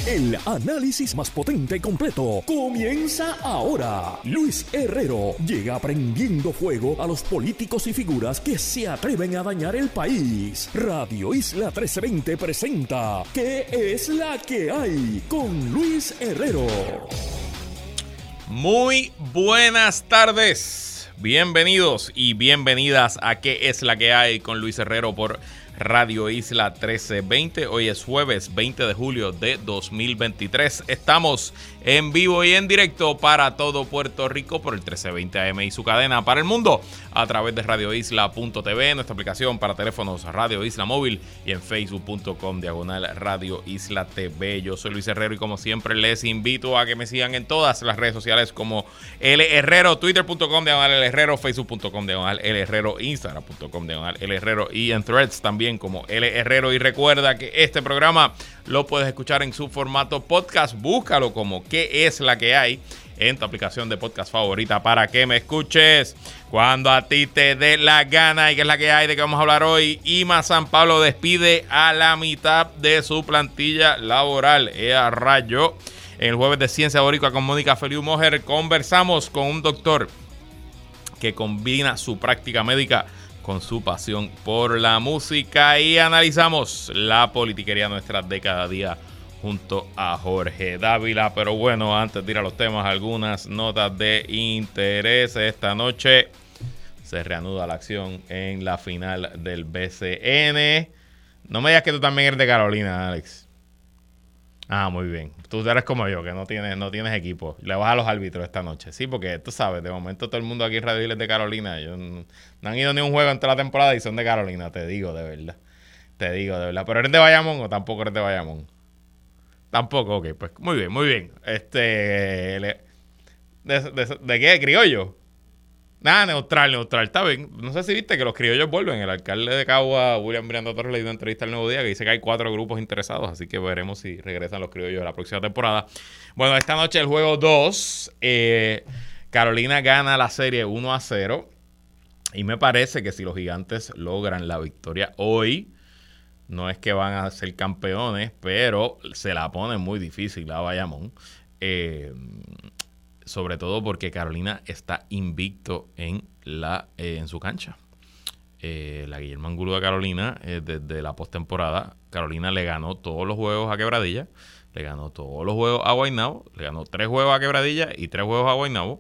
El análisis más potente y completo comienza ahora. Luis Herrero llega prendiendo fuego a los políticos y figuras que se atreven a dañar el país. Radio Isla 1320 presenta ¿Qué es la que hay? Con Luis Herrero. Muy buenas tardes. Bienvenidos y bienvenidas a ¿Qué es la que hay? Con Luis Herrero por Radio Isla 1320. Hoy es jueves 20 de julio de 2023. Estamos en vivo y en directo para todo Puerto Rico por el 1320 AM y su cadena para el mundo a través de radioisla.tv, nuestra aplicación para teléfonos Radio Isla Móvil y en facebook.com/Radio Isla TV. Yo soy Luis Herrero y como siempre les invito a que me sigan en todas las redes sociales como L Herrero, twitter.com/L Herrero, facebook.com/L Herrero, instagram.com/L Herrero y en Threads también como L Herrero. Y recuerda que este programa lo puedes escuchar en su formato podcast. Búscalo como ¿Qué es la que hay? En tu aplicación de podcast favorita para que me escuches cuando a ti te dé la gana. ¿Y qué es la que hay? ¿De qué vamos a hablar hoy? IMA San Pablo despide a la mitad de su plantilla laboral. ¡Ea rayo! En el jueves de Ciencia Boricua con Mónica Feliu Mojer conversamos con un doctor que combina su práctica médica con su pasión por la música y analizamos la politiquería nuestra de cada día junto a Jorge Dávila. Pero bueno, antes de ir a los temas, algunas notas de interés. Esta noche se reanuda la acción en la final del BCN. No me digas que tú también eres de Carolina, Alex. Ah, muy bien. Tú eres como yo, que no tienes equipo. Le vas a los árbitros esta noche. Sí, porque tú sabes, de momento todo el mundo aquí en Radio Isla es de Carolina. Ellos no han ido ni un juego en toda la temporada y son de Carolina, te digo de verdad. Pero ¿eres de Bayamón o tampoco eres de Bayamón? Tampoco, ok, pues muy bien, muy bien. ¿De qué? ¿De criollo? Nada, neutral, está bien. No sé si viste que los criollos vuelven. El alcalde de Cagua, William Miranda Torres, le dio una entrevista al Nuevo Día que dice que hay 4 grupos interesados, así que veremos si regresan los criollos la próxima temporada. Bueno, esta noche el juego 2, Carolina gana la serie 1-0 y me parece que si los Gigantes logran la victoria hoy, no es que van a ser campeones, pero se la ponen muy difícil a Bayamón. Sobre todo porque Carolina está invicto en su cancha. La Guillermo Angulo de Carolina, desde la postemporada, Carolina le ganó todos los juegos a Quebradilla, le ganó todos los juegos a Guaynabo, le ganó 3 juegos a Quebradilla y 3 juegos a Guaynabo.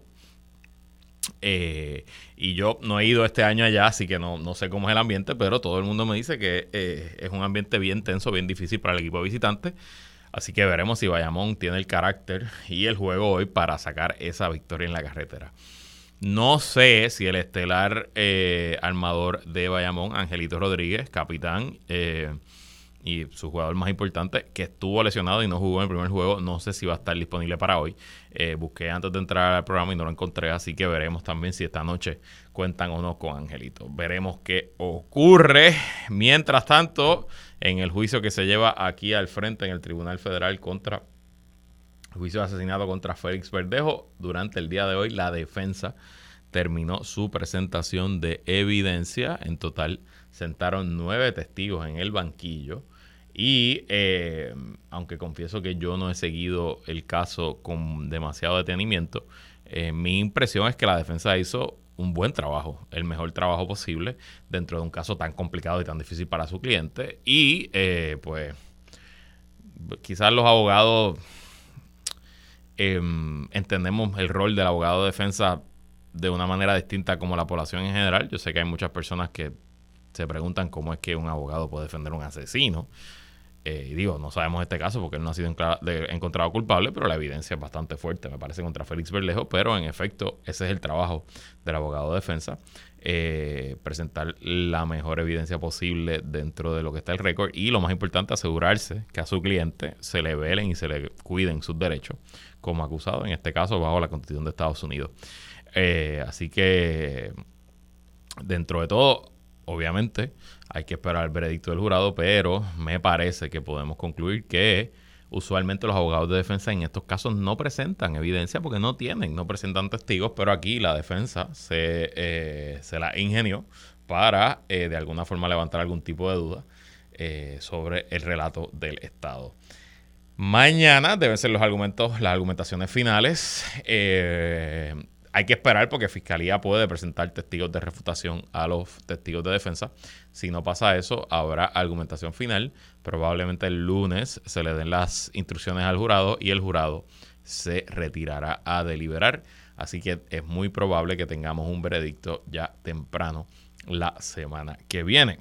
Y yo no he ido este año allá, así que no sé cómo es el ambiente, pero todo el mundo me dice que es un ambiente bien tenso, bien difícil para el equipo visitante. Así que veremos si Bayamón tiene el carácter y el juego hoy para sacar esa victoria en la carretera. No sé si el estelar armador de Bayamón, Angelito Rodríguez, capitán y su jugador más importante, que estuvo lesionado y no jugó en el primer juego, no sé si va a estar disponible para hoy. Busqué antes de entrar al programa y no lo encontré, así que veremos también si esta noche cuentan o no con Angelito. Veremos qué ocurre. Mientras tanto, en el juicio que se lleva aquí al frente en el Tribunal Federal juicio de asesinato contra Félix Verdejo, durante el día de hoy la defensa terminó su presentación de evidencia. En total sentaron 9 testigos en el banquillo y aunque confieso que yo no he seguido el caso con demasiado detenimiento, mi impresión es que la defensa hizo un buen trabajo, el mejor trabajo posible dentro de un caso tan complicado y tan difícil para su cliente. Y pues quizás los abogados entendemos el rol del abogado de defensa de una manera distinta como la población en general. Yo sé que hay muchas personas que se preguntan cómo es que un abogado puede defender a un asesino. Y digo, no sabemos este caso porque él no ha sido encontrado culpable, pero la evidencia es bastante fuerte, me parece, contra Félix Verdejo. Pero en efecto, ese es el trabajo del abogado de defensa, presentar la mejor evidencia posible dentro de lo que está el récord y, lo más importante, asegurarse que a su cliente se le velen y se le cuiden sus derechos como acusado, en este caso bajo la Constitución de Estados Unidos. Así que, dentro de todo, obviamente hay que esperar el veredicto del jurado, pero me parece que podemos concluir que usualmente los abogados de defensa en estos casos no presentan evidencia porque no presentan testigos, pero aquí la defensa se la ingenió para de alguna forma levantar algún tipo de duda sobre el relato del Estado. Mañana deben ser las argumentaciones finales. Hay que esperar porque Fiscalía puede presentar testigos de refutación a los testigos de defensa. Si no pasa eso, habrá argumentación final. Probablemente el lunes se le den las instrucciones al jurado y el jurado se retirará a deliberar. Así que es muy probable que tengamos un veredicto ya temprano la semana que viene.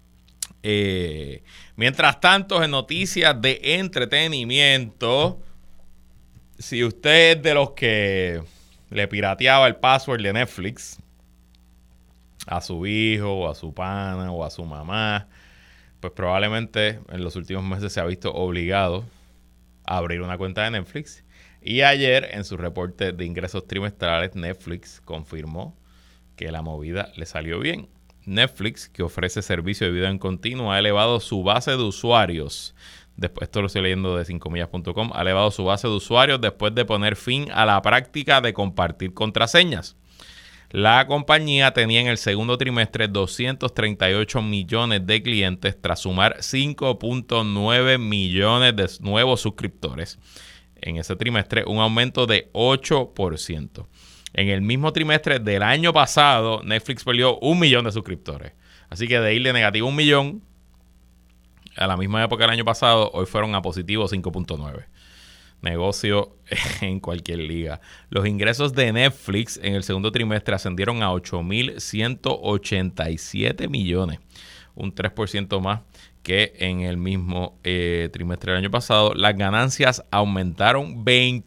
Mientras tanto, en noticias de entretenimiento, si usted es de los que le pirateaba el password de Netflix a su hijo o a su pana o a su mamá, pues probablemente en los últimos meses se ha visto obligado a abrir una cuenta de Netflix. Y ayer, en su reporte de ingresos trimestrales, Netflix confirmó que la movida le salió bien. Netflix, que ofrece servicio de video en continuo, ha elevado su base de usuarios. Esto lo estoy leyendo de 5millas.com. Ha elevado su base de usuarios después de poner fin a la práctica de compartir contraseñas. La compañía tenía en el segundo trimestre 238 millones de clientes tras sumar 5.9 millones de nuevos suscriptores. En ese trimestre, un aumento de 8%. En el mismo trimestre del año pasado, Netflix perdió 1 millón de suscriptores. Así que de ir de negativo 1 millón a la misma época del año pasado, hoy fueron a positivo 5.9. Negocio en cualquier liga. Los ingresos de Netflix en el segundo trimestre ascendieron a 8.187 millones. Un 3% más que en el mismo trimestre del año pasado. Las ganancias aumentaron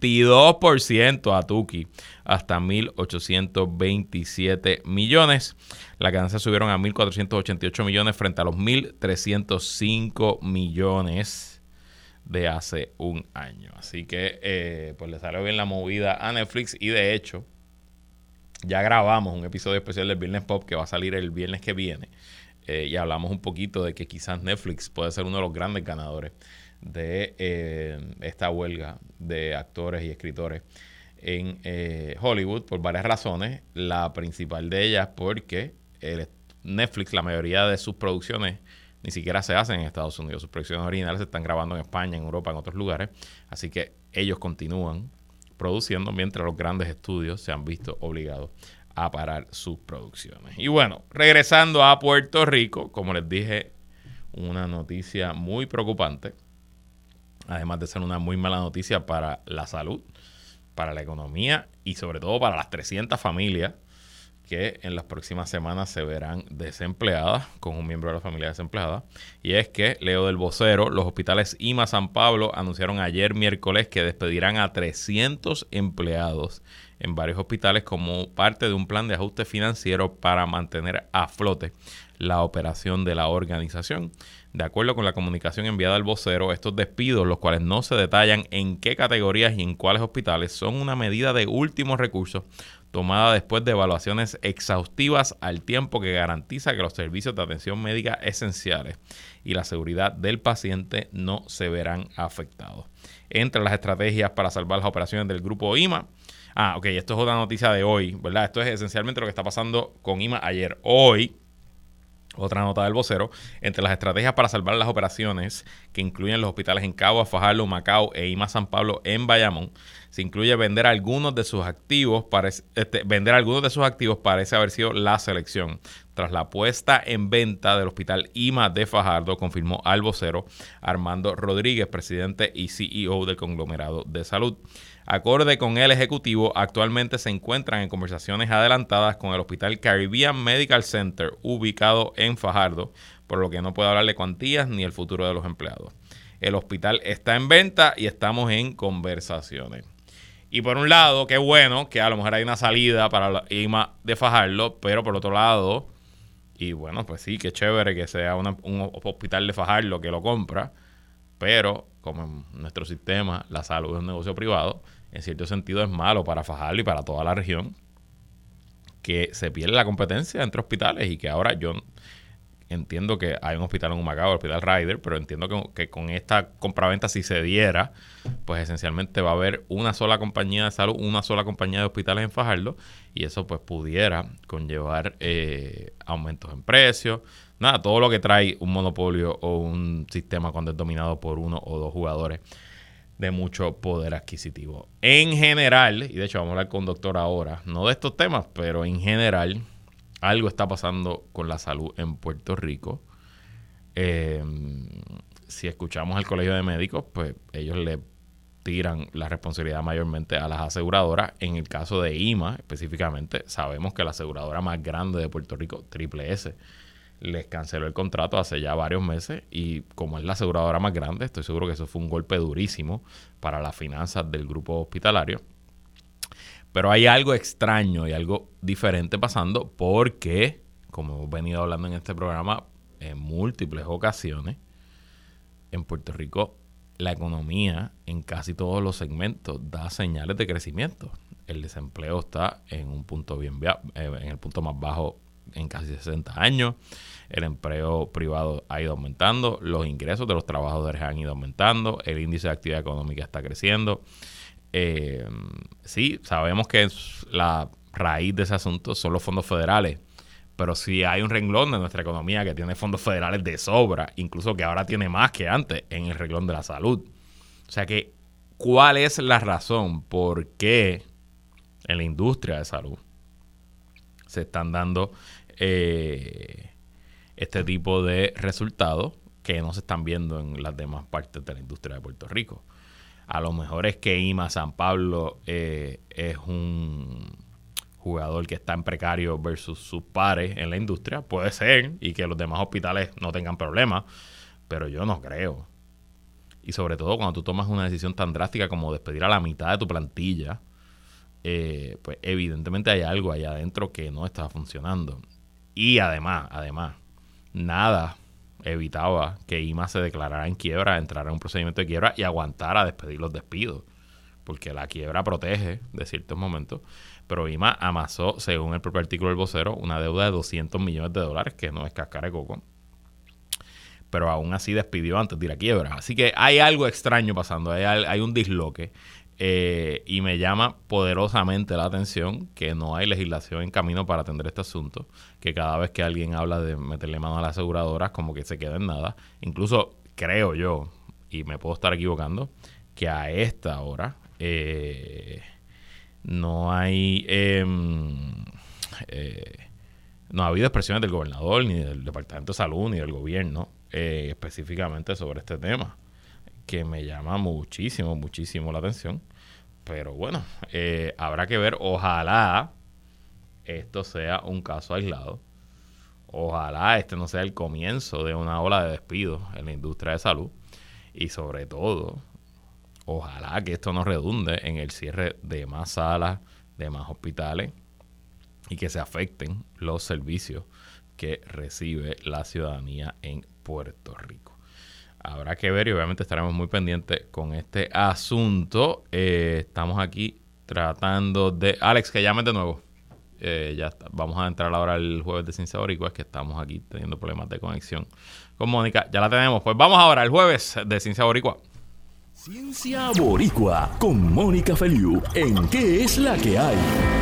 22% a Tuki, hasta 1.827 millones. Las ganancias subieron a 1.488 millones frente a los 1.305 millones de hace un año. Así que pues le salió bien la movida a Netflix y de hecho ya grabamos un episodio especial del Viernes Pop que va a salir el viernes que viene. Y hablamos un poquito de que quizás Netflix puede ser uno de los grandes ganadores de esta huelga de actores y escritores en Hollywood por varias razones. La principal de ellas porque Netflix, la mayoría de sus producciones ni siquiera se hacen en Estados Unidos. Sus producciones originales se están grabando en España, en Europa, en otros lugares. Así que ellos continúan produciendo mientras los grandes estudios se han visto obligados a parar sus producciones. Y bueno, regresando a Puerto Rico, como les dije, una noticia muy preocupante, además de ser una muy mala noticia para la salud, para la economía y sobre todo para las 300 familias que en las próximas semanas se verán desempleadas, con un miembro de la familia desempleada. Y es que, leo del vocero, los hospitales IMA San Pablo anunciaron ayer miércoles que despedirán a 300 empleados en varios hospitales como parte de un plan de ajuste financiero para mantener a flote la operación de la organización. De acuerdo con la comunicación enviada al vocero, estos despidos, los cuales no se detallan en qué categorías y en cuáles hospitales, son una medida de último recurso tomada después de evaluaciones exhaustivas al tiempo que garantiza que los servicios de atención médica esenciales y la seguridad del paciente no se verán afectados. Entre las estrategias para salvar las operaciones del grupo IMA, esto es otra noticia de hoy, ¿verdad? Esto es esencialmente lo que está pasando con IMA ayer. Hoy, otra nota del vocero, entre las estrategias para salvar las operaciones que incluyen los hospitales en Caguas, Fajardo, Humacao e IMA San Pablo en Bayamón, se incluye vender algunos de sus activos. Parece haber sido la selección. Tras la puesta en venta del hospital IMA de Fajardo, confirmó al vocero Armando Rodríguez, presidente y CEO del conglomerado de salud. Acorde con el ejecutivo, actualmente se encuentran en conversaciones adelantadas con el Hospital Caribbean Medical Center, ubicado en Fajardo, por lo que no puedo hablar de cuantías ni el futuro de los empleados. El hospital está en venta y estamos en conversaciones. Y por un lado, qué bueno que a lo mejor hay una salida para la IMA de Fajardo, pero por otro lado, y bueno, pues sí, qué chévere que sea un hospital de Fajardo que lo compra, pero como en nuestro sistema la salud es un negocio privado, en cierto sentido es malo para Fajardo y para toda la región que se pierde la competencia entre hospitales y que ahora yo entiendo que hay un hospital en Humacao, el Hospital Ryder, pero entiendo que con esta compraventa, si se diera, pues esencialmente va a haber una sola compañía de salud, una sola compañía de hospitales en Fajardo, y eso pues pudiera conllevar aumentos en precios, todo lo que trae un monopolio o un sistema cuando es dominado por uno o dos jugadores de mucho poder adquisitivo. En general, y de hecho vamos a hablar con un doctor ahora, no de estos temas, pero en general, algo está pasando con la salud en Puerto Rico. Si escuchamos al Colegio de Médicos, pues ellos le tiran la responsabilidad mayormente a las aseguradoras. En el caso de IMA, específicamente, sabemos que la aseguradora más grande de Puerto Rico, Triple S, les canceló el contrato hace ya varios meses, y como es la aseguradora más grande, estoy seguro que eso fue un golpe durísimo para las finanzas del grupo hospitalario. Pero hay algo extraño y algo diferente pasando, porque, como hemos venido hablando en este programa en múltiples ocasiones, en Puerto Rico la economía en casi todos los segmentos da señales de crecimiento. El desempleo está en un punto en el punto más bajo en casi 60 años. El empleo privado ha ido aumentando, los ingresos de los trabajadores han ido aumentando, el índice de actividad económica está creciendo. Sí, sabemos que la raíz de ese asunto son los fondos federales, pero si hay un renglón de nuestra economía que tiene fondos federales de sobra, incluso que ahora tiene más que antes, en el renglón de la salud. O sea que, ¿cuál es la razón por qué en la industria de salud se están dando este tipo de resultados que no se están viendo en las demás partes de la industria de Puerto Rico? A lo mejor es que IMA San Pablo es un jugador que está en precario versus sus pares en la industria. Puede ser, y que los demás hospitales no tengan problemas, pero yo no creo. Y sobre todo cuando tú tomas una decisión tan drástica como despedir a la mitad de tu plantilla, pues evidentemente hay algo allá adentro que no está funcionando. Y además, nada evitaba que IMA se declarara en quiebra, entrara en un procedimiento de quiebra y aguantara despedir los despidos, porque la quiebra protege de ciertos momentos. Pero IMA amasó, según el propio artículo del vocero, una deuda de $200 millones, que no es cáscara de coco, pero aún así despidió antes de ir a quiebra. Así que hay algo extraño pasando, hay un disloque, y me llama poderosamente la atención que no hay legislación en camino para atender este asunto, que cada vez que alguien habla de meterle mano a las aseguradoras, como que se queda en nada. Incluso creo yo, y me puedo estar equivocando, que a esta hora no hay no ha habido expresiones del gobernador, ni del Departamento de Salud, ni del gobierno específicamente sobre este tema, que me llama muchísimo la atención. Pero bueno, habrá que ver. Ojalá esto sea un caso aislado. Ojalá este no sea el comienzo de una ola de despidos en la industria de salud. Y sobre todo, ojalá que esto no redunde en el cierre de más salas, de más hospitales, y que se afecten los servicios que recibe la ciudadanía en Puerto Rico. Habrá que ver, y obviamente estaremos muy pendientes con este asunto. Estamos aquí tratando de... Alex, que llames de nuevo. Ya está. Vamos a entrar ahora el jueves de Ciencia Boricua, es que estamos aquí teniendo problemas de conexión con Mónica. Ya la tenemos. Pues vamos ahora al jueves de Ciencia Boricua. Ciencia Boricua con Mónica Feliu. ¿En qué es la que hay?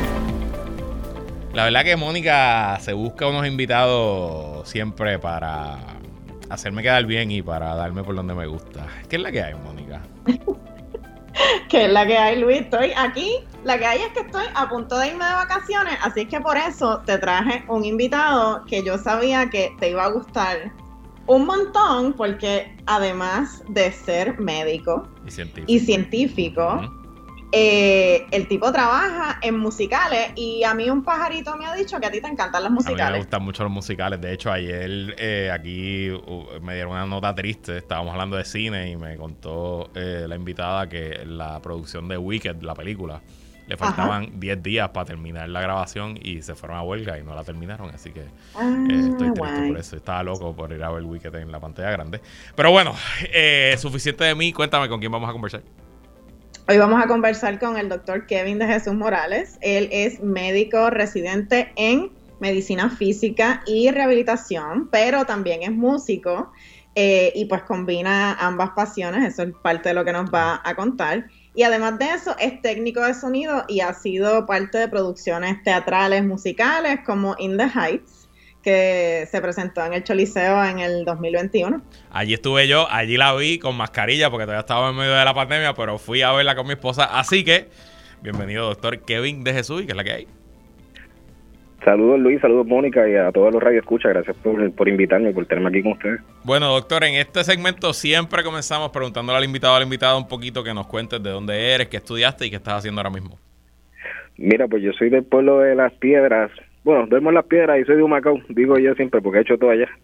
La verdad que Mónica se busca unos invitados siempre para hacerme quedar bien y para darme por donde me gusta. ¿Qué es la que hay, Mónica? ¿Qué es la que hay, Luis? Estoy aquí. La que hay es que estoy a punto de irme de vacaciones, así es que por eso te traje un invitado que yo sabía que te iba a gustar un montón, porque además de ser médico y científico, el tipo trabaja en musicales, y a mí un pajarito me ha dicho que a ti te encantan los musicales. A mí me gustan mucho los musicales. De hecho, ayer aquí me dieron una nota triste. Estábamos hablando de cine y me contó la invitada que la producción de Wicked, la película, le faltaban 10 días para terminar la grabación y se fueron a huelga y no la terminaron. Así que estoy triste por eso. Estaba loco por ir a ver Wicked en la pantalla grande. Pero bueno, suficiente de mí. Cuéntame con quién vamos a conversar. Hoy vamos a conversar con el doctor Kevin de Jesús Morales. Él es médico residente en medicina física y rehabilitación, pero también es músico, y pues combina ambas pasiones. Eso es parte de lo que nos va a contar. Y además de eso, es técnico de sonido y ha sido parte de producciones teatrales, musicales, como In the Heights, que se presentó en el Choliseo en el 2021. Allí estuve yo, allí la vi con mascarilla porque todavía estaba en medio de la pandemia, pero fui a verla con mi esposa. Así que, bienvenido, doctor Kevin de Jesús, y que es la que hay. Saludos Luis, saludos Mónica y a todos los radioescuchas. Gracias por invitarme, por tenerme aquí con ustedes. Bueno, doctor, en este segmento siempre comenzamos preguntándole al invitado un poquito que nos cuentes de dónde eres, qué estudiaste y qué estás haciendo ahora mismo. Mira, pues yo soy del pueblo de Las Piedras. Bueno, duermo en Las Piedras y soy de Humacao, digo yo siempre porque he hecho todo allá.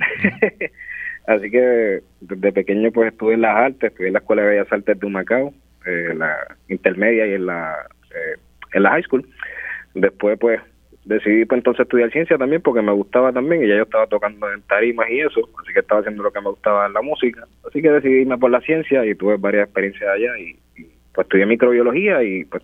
Así que desde pequeño pues estudié en las artes, estudié en la Escuela de Bellas Artes de Humacao, la intermedia y en la high school. Después pues decidí pues entonces estudiar ciencia también porque me gustaba también y ya yo estaba tocando en tarimas y eso, así que estaba haciendo lo que me gustaba en la música. Así que decidí irme por la ciencia y tuve varias experiencias allá y pues estudié microbiología y pues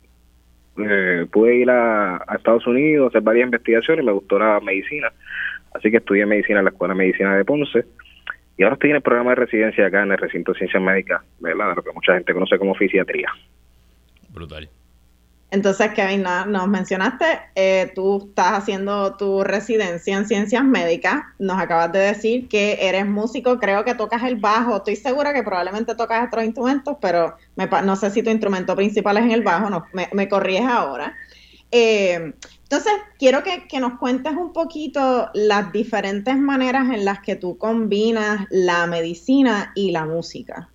pude ir a Estados Unidos, hacer varias investigaciones y me gustó la medicina. Así que estudié medicina en la Escuela de Medicina de Ponce y ahora estoy en el programa de residencia acá en el recinto de ciencias médicas, ¿verdad? De lo que mucha gente conoce como fisiatría. Brutal. Entonces, Kevin, nos mencionaste, tú estás haciendo tu residencia en ciencias médicas, nos acabas de decir que eres músico, creo que tocas el bajo, estoy segura que probablemente tocas otros instrumentos, pero no sé si tu instrumento principal es en el bajo, no, me corriges ahora. Entonces, quiero que nos cuentes un poquito las diferentes maneras en las que tú combinas la medicina y la música.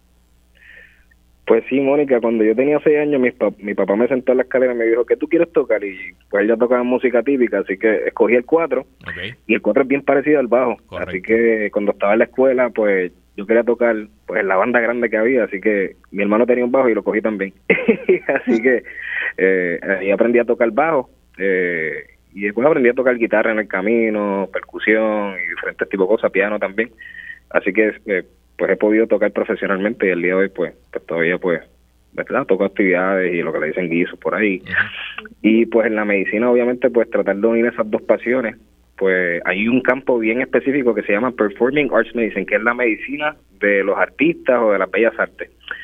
Pues sí, Mónica, cuando yo tenía 6 años, mi papá me sentó en la escalera y me dijo, ¿qué tú quieres tocar? Y pues él ya tocaba música típica, así que escogí el 4, okay. Y el 4 es bien parecido al bajo, correcto. Así que cuando estaba en la escuela, pues yo quería tocar pues en la banda grande que había, así que mi hermano tenía un bajo y lo cogí también. Así que ahí aprendí a tocar bajo, y después aprendí a tocar guitarra en el camino, percusión y diferentes tipos de cosas, piano también. Así que pues he podido tocar profesionalmente y el día de hoy pues todavía pues, ¿verdad? Toco actividades y lo que le dicen guisos por ahí. Uh-huh. Y pues en la medicina obviamente pues tratar de unir esas dos pasiones, pues hay un campo bien específico que se llama Performing Arts Medicine, que es la medicina de los artistas o de las bellas artes.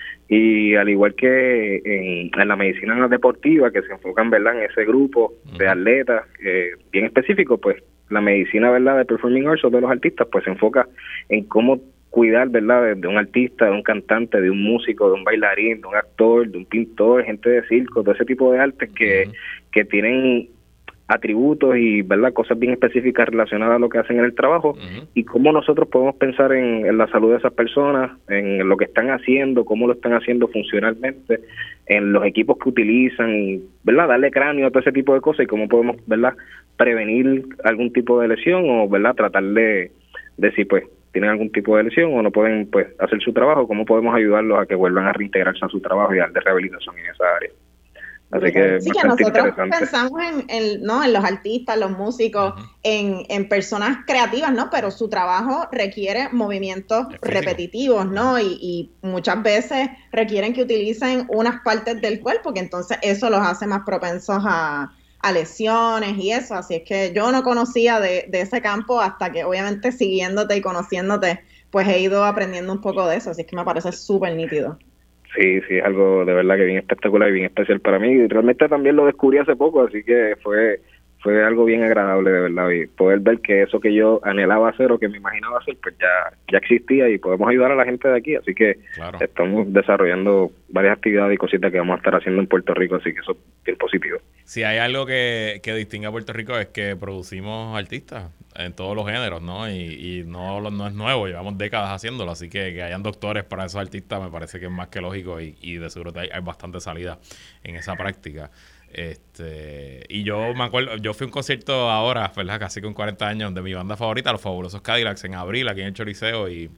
Y al igual que en la medicina deportiva, que se enfocan, ¿verdad?, en ese grupo de atletas bien específico, pues la medicina, ¿verdad?, de Performing Arts o de los artistas, pues se enfoca en cómo cuidar, ¿verdad?, de un artista, de un cantante, de un músico, de un bailarín, de un actor, de un pintor, gente de circo, todo ese tipo de artes que tienen atributos y, ¿verdad?, cosas bien específicas relacionadas a lo que hacen en el trabajo, y cómo nosotros podemos pensar en la salud de esas personas, en lo que están haciendo, cómo lo están haciendo funcionalmente, en los equipos que utilizan, ¿verdad?, darle cráneo a todo ese tipo de cosas y cómo podemos, ¿verdad?, prevenir algún tipo de lesión o, ¿verdad?, tratar de si pues tienen algún tipo de lesión o no pueden pues hacer su trabajo, cómo podemos ayudarlos a que vuelvan a reintegrarse a su trabajo y darle rehabilitación en esa área. Así que sí, que nosotros pensamos en los artistas, los músicos, en personas creativas, ¿no? Pero su trabajo requiere movimientos repetitivos, ¿no? Y muchas veces requieren que utilicen unas partes del cuerpo, que entonces eso los hace más propensos a lesiones y eso. Así es que yo no conocía de ese campo hasta que obviamente siguiéndote y conociéndote, pues he ido aprendiendo un poco de eso. Así es que me parece súper nítido. Sí, es algo de verdad que bien espectacular y bien especial para mí. Y realmente también lo descubrí hace poco, así que fue algo bien agradable de verdad. Y poder ver que eso que yo anhelaba hacer o que me imaginaba hacer, pues ya existía y podemos ayudar a la gente de aquí. Así que estamos desarrollando varias actividades y cositas que vamos a estar haciendo en Puerto Rico, así que eso es bien positivo. Si hay algo que distingue a Puerto Rico es que producimos artistas en todos los géneros, ¿no? Y no es nuevo, llevamos décadas haciéndolo, así que hayan doctores para esos artistas me parece que es más que lógico y de seguro hay bastante salida en esa práctica. Y yo me acuerdo, yo fui a un concierto ahora, ¿verdad?, casi con 40 años, de mi banda favorita, Los Fabulosos Cadillacs, en abril, aquí en el Choliseo, y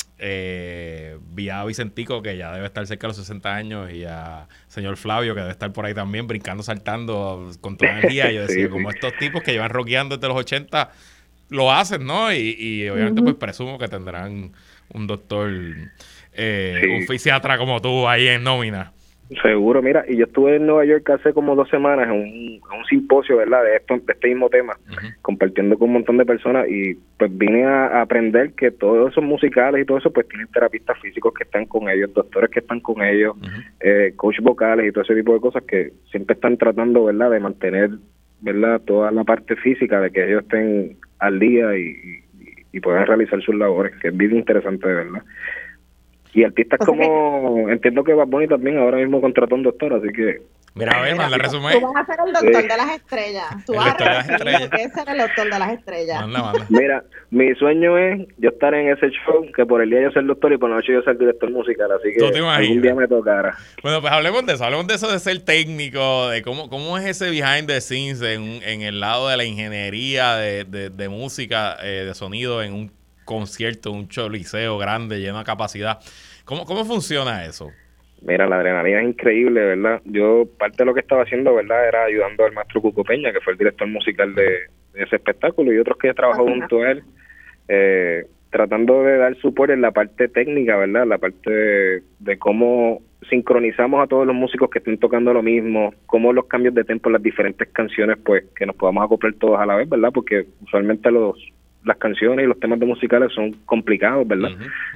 vi a Vicentico, que ya debe estar cerca de los 60 años, y a señor Flavio, que debe estar por ahí también, brincando, saltando con toda energía. Yo decía, como estos tipos que llevan rockeando desde los 80 lo hacen, ¿no? Y obviamente pues presumo que tendrán un doctor, un fisiatra como tú ahí en nómina. Seguro, mira, y yo estuve en Nueva York hace como 2 semanas en un simposio, ¿verdad?, de este mismo tema, compartiendo con un montón de personas, y pues vine a aprender que todos esos musicales y todo eso pues tienen terapistas físicos que están con ellos, doctores que están con ellos, coach vocales y todo ese tipo de cosas que siempre están tratando, ¿verdad?, de mantener, ¿verdad?, toda la parte física, de que ellos estén al día y puedan realizar sus labores, que es bien interesante, de verdad. Y artistas como, entiendo que Bad Bunny también ahora mismo contrató un doctor, así que... Mira, a ver, manda el resumen. Tú vas a ser el doctor de las estrellas. Tú El vas doctor de las a estrellas. ser el doctor de las estrellas. Manda. Mira, mi sueño es yo estar en ese show, que por el día yo ser doctor y por la noche yo ser director musical, así ¿Tú te que imaginas? algún día me tocará. Bueno, pues hablemos de eso de ser técnico, de cómo es ese behind the scenes en el lado de la ingeniería de música, de sonido en un concierto, un choliseo grande, lleno de capacidad. ¿Cómo funciona eso? Mira, la adrenalina es increíble, ¿verdad? Yo, parte de lo que estaba haciendo, ¿verdad?, era ayudando al maestro Cuco Peña, que fue el director musical de ese espectáculo, y otros que he trabajado junto a él, tratando de dar soporte en la parte técnica, ¿verdad?, la parte de cómo sincronizamos a todos los músicos que estén tocando lo mismo, cómo los cambios de tempo en las diferentes canciones, pues, que nos podamos acoplar todos a la vez, ¿verdad?, porque usualmente las canciones y los temas de musicales son complicados, ¿verdad?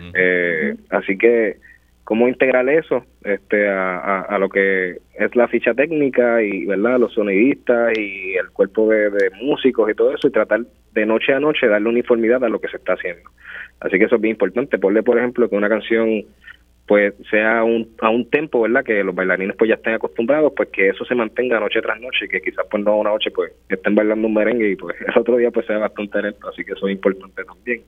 Así que cómo integrar eso a lo que es la ficha técnica y, ¿verdad?, los sonidistas y el cuerpo de músicos y todo eso, y tratar de noche a noche darle uniformidad a lo que se está haciendo. Así que eso es bien importante. Ponle, por ejemplo, que una canción pues sea a un tempo, ¿verdad?, que los bailarines pues ya estén acostumbrados, pues que eso se mantenga noche tras noche, que quizás pues no una noche pues estén bailando un merengue y pues el otro día pues sea bastante lento, así que eso es importante también.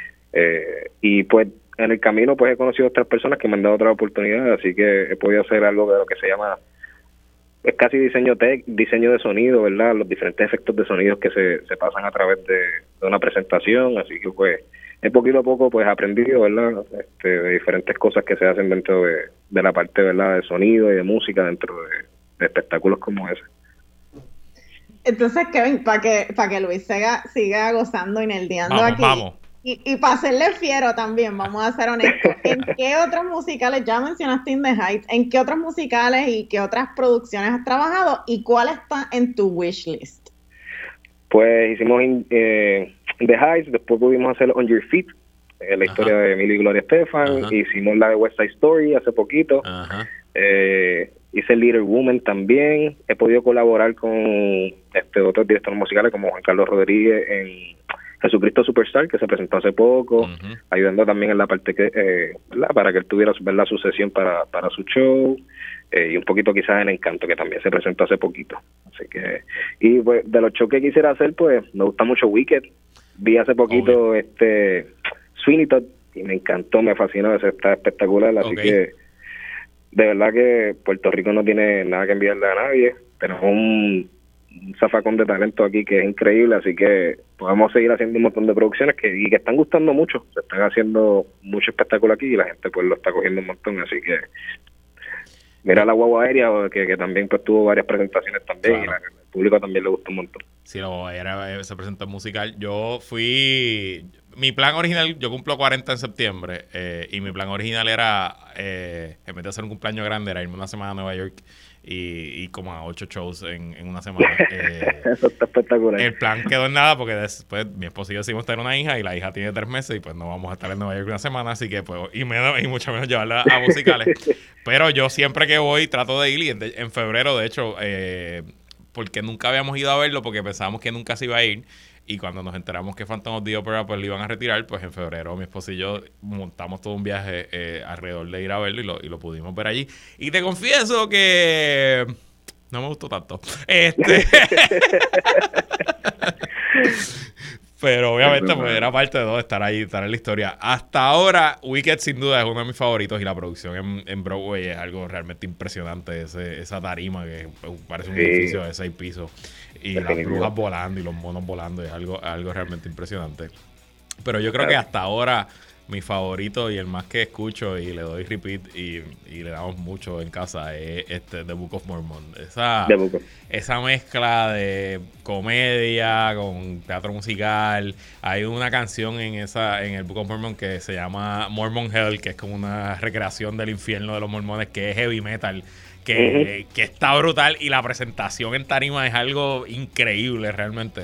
Y pues en el camino pues he conocido a otras personas que me han dado otra oportunidad, así que he podido hacer algo de lo que se llama, es casi diseño de sonido, ¿verdad?, los diferentes efectos de sonidos que se pasan a través de una presentación, así que pues he poquito a poco pues aprendido, ¿verdad?, de diferentes cosas que se hacen dentro de la parte, ¿verdad?, de sonido y de música dentro de espectáculos como ese. Entonces, Kevin, para que Luis siga gozando y nerdeando aquí. Vamos. Y para hacerle fiero también, vamos a ser honestos, ¿en qué otros musicales, ya mencionaste In the Heights, en qué otros musicales y qué otras producciones has trabajado y cuál está en tu wish list? Pues hicimos The Heights, después pudimos hacer On Your Feet, la historia de Emilio y Gloria Estefan, hicimos la de West Side Story hace poquito, hice Little Woman también, he podido colaborar con otros directores musicales como Juan Carlos Rodríguez en Jesucristo Superstar, que se presentó hace poco, ayudando también en la parte ¿verdad?, para que él tuviera, ¿verdad?, su sesión para su show, y un poquito quizás en Encanto, que también se presentó hace poquito. Así que, y pues de los shows que quisiera hacer, pues me gusta mucho Wicked, vi hace poquito Sweeney Todd y me encantó, me fascinó, está espectacular, así que de verdad que Puerto Rico no tiene nada que enviarle a nadie, tenemos un zafacón de talento aquí que es increíble, así que podemos seguir haciendo un montón de producciones que están gustando mucho, se están haciendo mucho espectáculo aquí y la gente pues lo está cogiendo un montón, así que mira la guagua aérea que también pues tuvo varias presentaciones también, claro. Y al público también le gustó un montón. Sí, la guagua aérea se presentó en musical. Mi plan original, yo cumplo 40 en septiembre, y mi plan original era, en vez de hacer un cumpleaños grande, era irme una semana a Nueva York y como a 8 shows en una semana. Eso está espectacular. El plan quedó en nada porque después mi esposo y yo decidimos tener una hija y la hija tiene 3 meses y pues no vamos a estar en Nueva York una semana, así que pues, y mucho menos llevarla a musicales. Pero yo siempre que voy trato de ir y en febrero, de hecho, porque nunca habíamos ido a verlo porque pensábamos que nunca se iba a ir. Y cuando nos enteramos que Phantom of the Opera pues lo iban a retirar, pues en febrero mi esposo y yo montamos todo un viaje alrededor de ir a verlo y lo pudimos ver allí. Y te confieso que no me gustó tanto. Pero obviamente pues era parte de estar ahí, estar en la historia. Hasta ahora, Wicked sin duda es uno de mis favoritos y la producción en Broadway es algo realmente impresionante. Esa tarima que parece un edificio de 6 pisos y las brujas volando y los monos volando es algo realmente impresionante. Pero yo creo que hasta ahora mi favorito y el más que escucho y le doy repeat y le damos mucho en casa es The Book of Mormon. Esa mezcla de comedia con teatro musical. Hay una canción en el Book of Mormon que se llama Mormon Hell, que es como una recreación del infierno de los mormones, que es heavy metal, que está brutal, y la presentación en tarima es algo increíble realmente.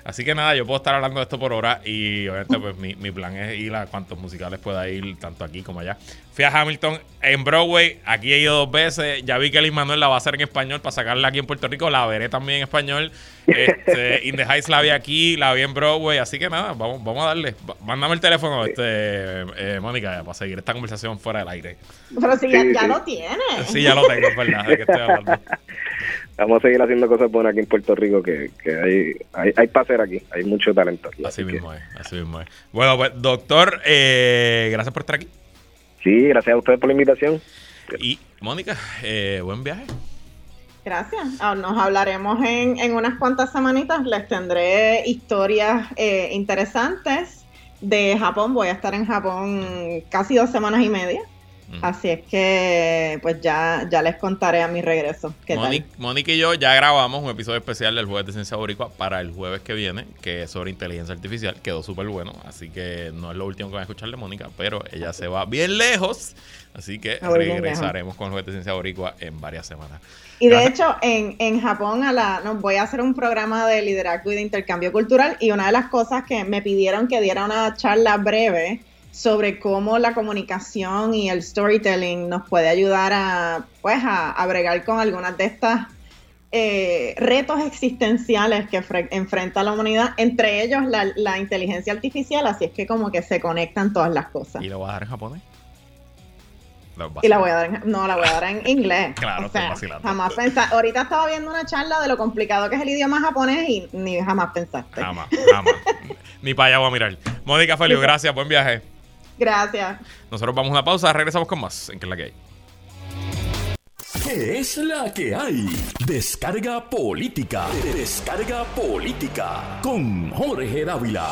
Así que nada, yo puedo estar hablando de esto por hora y obviamente pues mi plan es ir a cuantos musicales pueda ir, tanto aquí como allá. Fui a Hamilton en Broadway, aquí he ido 2 veces, ya vi que Lin-Manuel la va a hacer en español para sacarla aquí en Puerto Rico, la veré también en español. In the Heights la vi aquí, la vi en Broadway, así que nada, vamos a darle. Mándame el teléfono, Mónica, para seguir esta conversación fuera del aire. Pero si ya lo tienes. Sí, ya lo tengo, es verdad, de qué estoy hablando. Vamos a seguir haciendo cosas buenas aquí en Puerto Rico, que hay para hacer aquí, hay mucho talento aquí. Así mismo es. Bueno, pues, doctor, gracias por estar aquí. Sí, gracias a ustedes por la invitación. Y, Mónica, buen viaje. Gracias. Nos hablaremos en unas cuantas semanitas. Les tendré historias interesantes de Japón. Voy a estar en Japón casi 2 semanas y media. Así es que pues ya les contaré a mi regreso. Mónica y yo ya grabamos un episodio especial del Jueves de Ciencia Boricua para el jueves que viene, que es sobre inteligencia artificial. Quedó súper bueno, así que no es lo último que van a escuchar de Mónica, pero ella se va bien lejos, así que regresaremos con el Jueves de Ciencia Boricua en varias semanas. Y de hecho, en Japón voy a hacer un programa de liderazgo y de intercambio cultural, y una de las cosas que me pidieron que diera una charla breve sobre cómo la comunicación y el storytelling nos puede ayudar a bregar con algunas de estas retos existenciales que enfrenta la humanidad, entre ellos la inteligencia artificial, así es que como que se conectan todas las cosas. ¿Y lo vas a dar en japonés? Y la voy a dar en inglés. Claro, o sea, vacilando. Jamás pensaste. Ahorita estaba viendo una charla de lo complicado que es el idioma japonés y ni jamás pensaste. Jamás. Ni para allá voy a mirar. Mónica Feliu, gracias, buen viaje. Gracias. Nosotros vamos a una pausa, regresamos con más en ¿Qué es la que hay? ¿Qué es la que hay? Descarga política. Descarga política con Jorge Dávila.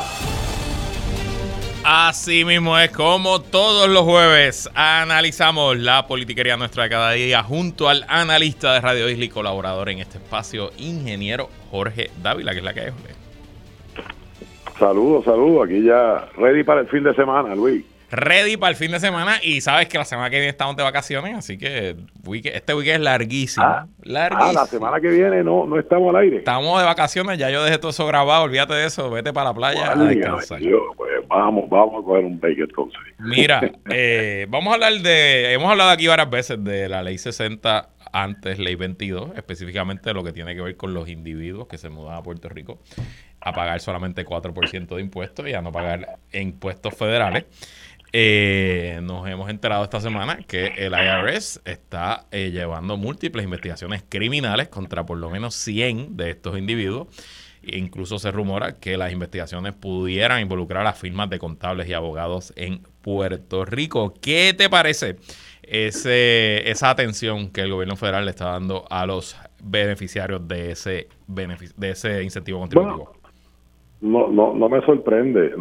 Así mismo es, como todos los jueves analizamos la politiquería nuestra de cada día junto al analista de Radio Isla y colaborador en este espacio, ingeniero Jorge Dávila, que es la que hay, Jorge. Saludos, aquí ya ready para el fin de semana, Luis. Ready para el fin de semana, y sabes que la semana que viene estamos de vacaciones, así que este weekend es larguísimo. La semana que viene no estamos al aire. Estamos de vacaciones, ya yo dejé todo eso grabado, olvídate de eso, vete para la playa a descansar. Pues vamos a coger un break entonces. Mira, hemos hablado aquí varias veces de la ley 60, antes ley 22, específicamente de lo que tiene que ver con los individuos que se mudan a Puerto Rico a pagar solamente 4% de impuestos y a no pagar impuestos federales. Nos hemos enterado esta semana que el IRS está llevando múltiples investigaciones criminales contra por lo menos 100 de estos individuos. E incluso se rumora que las investigaciones pudieran involucrar a firmas de contables y abogados en Puerto Rico. ¿Qué te parece esa atención que el gobierno federal le está dando a los beneficiarios de ese incentivo contributivo? Bueno, no me sorprende,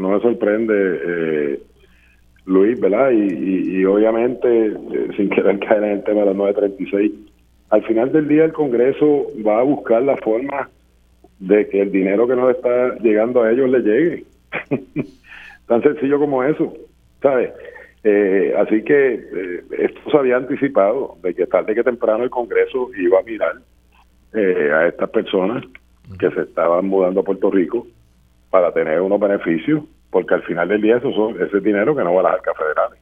Luis, ¿verdad? Y obviamente, sin querer caer en el tema de las 936, al final del día el Congreso va a buscar la forma de que el dinero que nos está llegando a ellos le llegue. Tan sencillo como eso, ¿sabes? Así que esto se había anticipado, de que tarde que temprano el Congreso iba a mirar a estas personas que se estaban mudando a Puerto Rico para tener unos beneficios, porque al final del día ese dinero que no va a las arcas federales,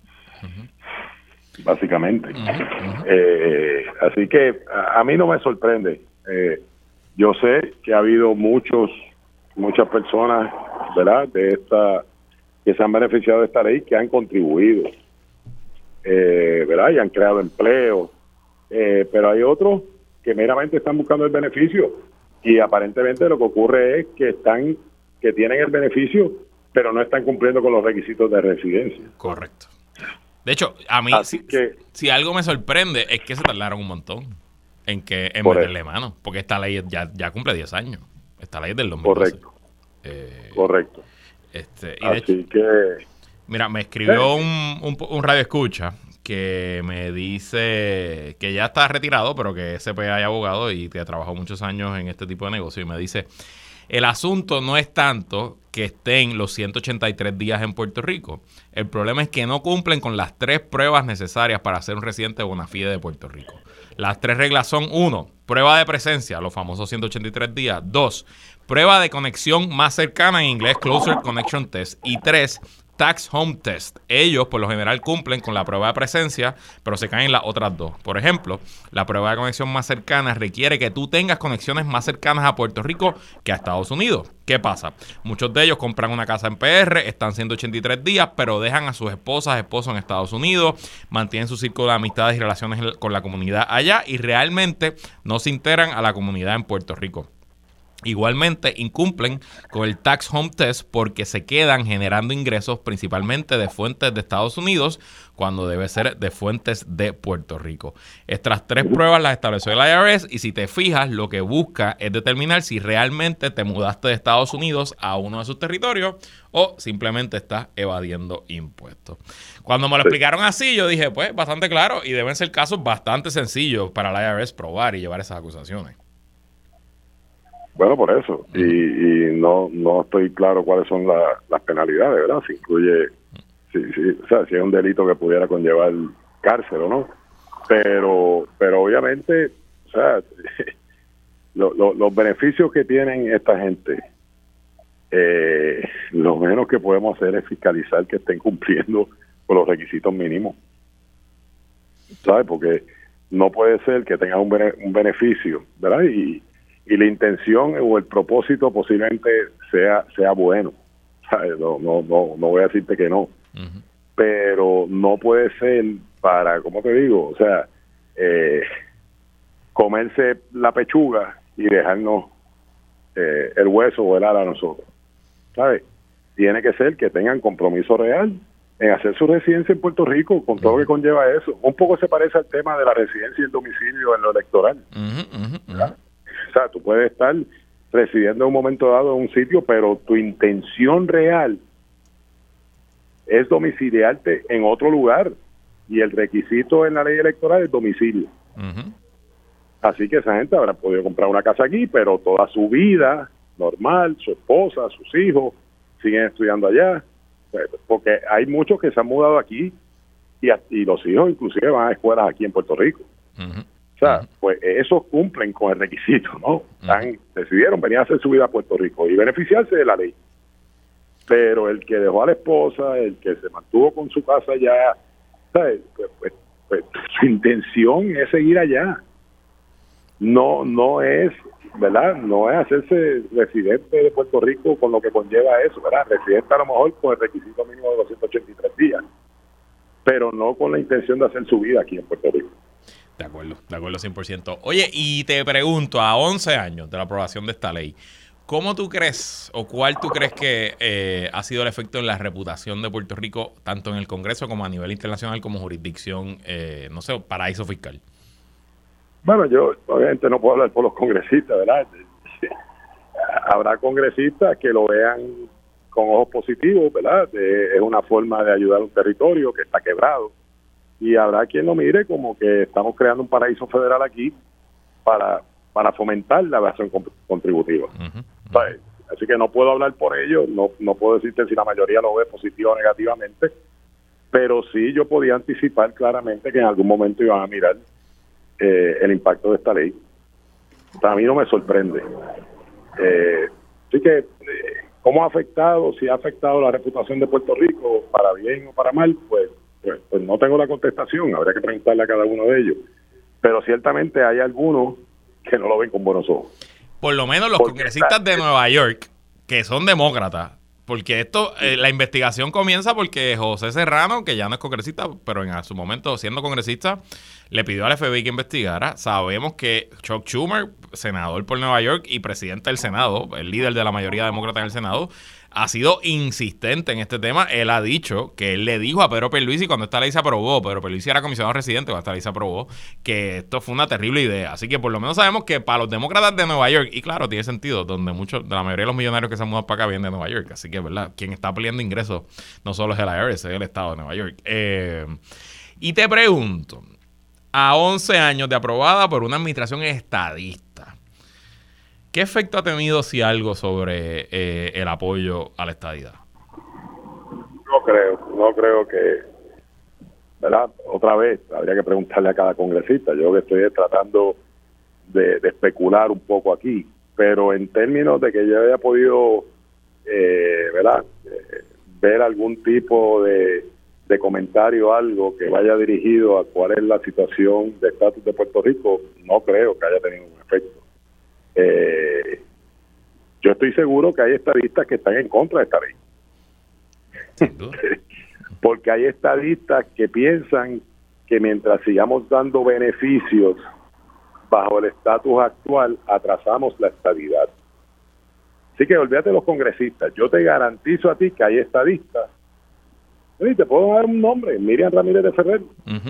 básicamente. Así que a mí no me sorprende. Yo sé que ha habido muchas personas, ¿verdad?, que se han beneficiado de esta ley, que han contribuido, ¿verdad?, y han creado empleo, pero hay otros que meramente están buscando el beneficio, y aparentemente lo que ocurre es que tienen el beneficio, pero no están cumpliendo con los requisitos de residencia. Correcto. De hecho, a mí, si algo me sorprende, es que se tardaron un montón en meterle mano, porque esta ley ya cumple 10 años. Esta ley es del 2012. Correcto. Y así que... Mira, me escribió un radio escucha que me dice que ya está retirado, pero que es CPA y abogado y que trabajó muchos años en este tipo de negocio, y me dice El asunto no es tanto que estén los 183 días en Puerto Rico. El problema es que no cumplen con las 3 pruebas necesarias para ser un residente bona fide de Puerto Rico. Las 3 reglas son: 1, prueba de presencia, los famosos 183 días. 2, prueba de conexión más cercana, en inglés Closer Connection Test. Y 3, Tax Home Test. Ellos, por lo general, cumplen con la prueba de presencia, pero se caen las otras 2. Por ejemplo, la prueba de conexión más cercana requiere que tú tengas conexiones más cercanas a Puerto Rico que a Estados Unidos. ¿Qué pasa? Muchos de ellos compran una casa en PR, están 183 días, pero dejan a sus esposos en Estados Unidos, mantienen su círculo de amistades y relaciones con la comunidad allá y realmente no se integran a la comunidad en Puerto Rico. Igualmente incumplen con el Tax Home Test porque se quedan generando ingresos principalmente de fuentes de Estados Unidos cuando debe ser de fuentes de Puerto Rico. Estas 3 pruebas las estableció el IRS y si te fijas lo que busca es determinar si realmente te mudaste de Estados Unidos a uno de sus territorios o simplemente estás evadiendo impuestos. Cuando me lo explicaron así yo dije pues bastante claro y deben ser casos bastante sencillos para el IRS probar y llevar esas acusaciones. Bueno, por eso. Y no estoy claro cuáles son las penalidades, ¿verdad? Si incluye, o sea, si es un delito que pudiera conllevar cárcel o no. Pero obviamente, o sea, los beneficios que tienen esta gente, lo menos que podemos hacer es fiscalizar que estén cumpliendo con los requisitos mínimos. ¿Sabes? Porque no puede ser que tengan un beneficio, ¿verdad? Y la intención o el propósito posiblemente sea bueno. ¿Sabes? No voy a decirte que no. Uh-huh. Pero no puede ser para, ¿cómo te digo? O sea, comerse la pechuga y dejarnos el hueso o el ala a nosotros. ¿Sabes? Tiene que ser que tengan compromiso real en hacer su residencia en Puerto Rico, con todo lo que conlleva eso. Un poco se parece al tema de la residencia y el domicilio en lo electoral. ¿Verdad? O sea, tú puedes estar residiendo en un momento dado en un sitio, pero tu intención real es domiciliarte en otro lugar. Y el requisito en la ley electoral es domicilio. Uh-huh. Así que esa gente habrá podido comprar una casa aquí, pero toda su vida normal, su esposa, sus hijos, siguen estudiando allá. Porque hay muchos que se han mudado aquí y los hijos inclusive van a escuelas aquí en Puerto Rico. Uh-huh. O sea, pues esos cumplen con el requisito, ¿no? Decidieron venir a hacer su vida a Puerto Rico y beneficiarse de la ley. Pero el que dejó a la esposa, el que se mantuvo con su casa allá, ¿sabes? Pues su intención es seguir allá. No es, ¿verdad? No es hacerse residente de Puerto Rico con lo que conlleva eso, ¿verdad? Residente a lo mejor con el requisito mínimo de 283 días, pero no con la intención de hacer su vida aquí en Puerto Rico. De acuerdo 100%. Oye, y te pregunto, a 11 años de la aprobación de esta ley, ¿cómo tú crees o cuál tú crees que ha sido el efecto en la reputación de Puerto Rico, tanto en el Congreso como a nivel internacional como jurisdicción, no sé, paraíso fiscal? Bueno, yo obviamente no puedo hablar por los congresistas, ¿verdad? Habrá congresistas que lo vean con ojos positivos, ¿verdad? Es una forma de ayudar a un territorio que está quebrado. Y habrá quien lo mire como que estamos creando un paraíso federal aquí para fomentar la evasión contributiva. Uh-huh. Así que no puedo hablar por ello, no puedo decirte si la mayoría lo ve positivo o negativamente, pero sí yo podía anticipar claramente que en algún momento iban a mirar el impacto de esta ley. A mí no me sorprende. Así que, ¿cómo ha afectado? Si ha afectado la reputación de Puerto Rico, para bien o para mal, pues no tengo la contestación, habría que preguntarle a cada uno de ellos. Pero ciertamente hay algunos que no lo ven con buenos ojos. Por lo menos los congresistas de Nueva York, que son demócratas, porque esto, la investigación comienza porque José Serrano, que ya no es congresista, pero en su momento siendo congresista, le pidió al FBI que investigara. Sabemos que Chuck Schumer, senador por Nueva York y presidente del Senado, el líder de la mayoría demócrata en el Senado, ha sido insistente en este tema. Él ha dicho que él le dijo a Pedro Pierluisi cuando esta ley se aprobó, Pedro Pierluisi era comisionado residente cuando esta ley se aprobó, que esto fue una terrible idea. Así que por lo menos sabemos que para los demócratas de Nueva York, y claro, tiene sentido, donde muchos, de la mayoría de los millonarios que se han mudado para acá vienen de Nueva York. Así que, ¿verdad? Quien está peleando ingresos no solo es el IRS, es el estado de Nueva York. Y te pregunto, a 11 años de aprobada por una administración estadista, ¿Qué efecto ha tenido, si algo, sobre el apoyo a la estadidad? No creo que, ¿verdad? Otra vez, habría que preguntarle a cada congresista. Yo que estoy tratando de especular un poco aquí, pero en términos de que yo haya podido, ¿verdad? Ver algún tipo de comentario, algo que vaya dirigido a cuál es la situación de estatus de Puerto Rico, no creo que haya tenido un efecto. Yo estoy seguro que hay estadistas que están en contra de esta ley. Porque hay estadistas que piensan que mientras sigamos dando beneficios bajo el estatus actual, atrasamos la estadidad. Así que olvídate de los congresistas. Yo te garantizo a ti que hay estadistas. Y te puedo dar un nombre, Miriam Ramírez de Ferrer,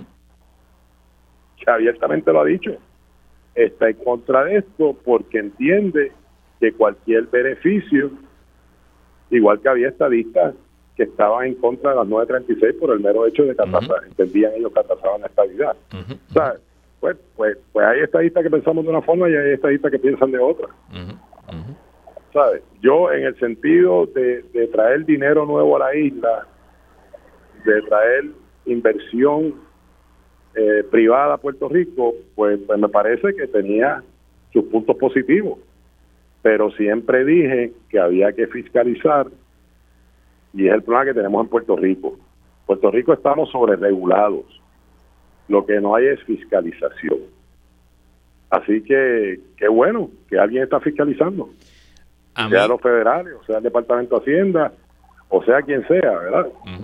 que abiertamente lo ha dicho. Está en contra de esto porque entiende que cualquier beneficio, igual que había estadistas que estaban en contra de las 936 por el mero hecho de que entendían ellos que atrasaban la estadidad. O sea, pues hay estadistas que pensamos de una forma y hay estadistas que piensan de otra. ¿Sabes? Yo, en el sentido de traer dinero nuevo a la isla, de traer inversión privada a Puerto Rico, pues me parece que tenía sus puntos positivos, pero siempre dije que había que fiscalizar, y es el problema que tenemos en Puerto Rico. Puerto Rico estamos sobreregulados, lo que no hay es fiscalización. Así que qué bueno que alguien está fiscalizando, sea los federales, o sea el Departamento de Hacienda, o sea quien sea, ¿verdad?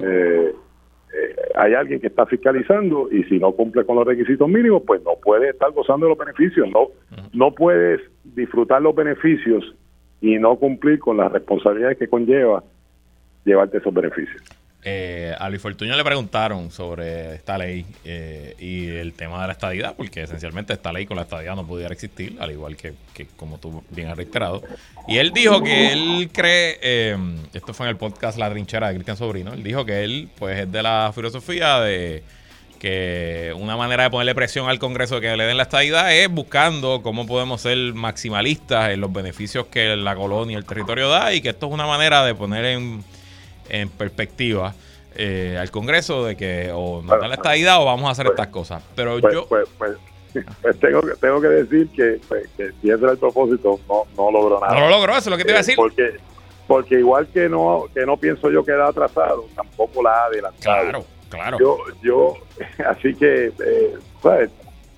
Hay alguien que está fiscalizando, y si no cumple con los requisitos mínimos, pues no puede estar gozando de los beneficios. No puedes disfrutar los beneficios y no cumplir con las responsabilidades que conlleva llevarte esos beneficios. A Luis Fortuño le preguntaron sobre esta ley y el tema de la estadidad, porque esencialmente esta ley con la estadidad no pudiera existir, al igual que como tú bien has reiterado. Y él dijo que él cree, esto fue en el podcast La Trinchera de Cristian Sobrino, él dijo que él pues es de la filosofía de que una manera de ponerle presión al Congreso de que le den la estadidad es buscando cómo podemos ser maximalistas en los beneficios que la colonia y el territorio da, y que esto es una manera de poner en perspectiva al Congreso de que o nos dan la estadidad o vamos a hacer estas cosas. Pero tengo que decir que si ese era el propósito, no logró nada. No lo logró, eso es lo que te iba a decir. Porque igual que no pienso yo que da atrasado, tampoco la ha adelantado. Claro. Yo así que ¿sabes?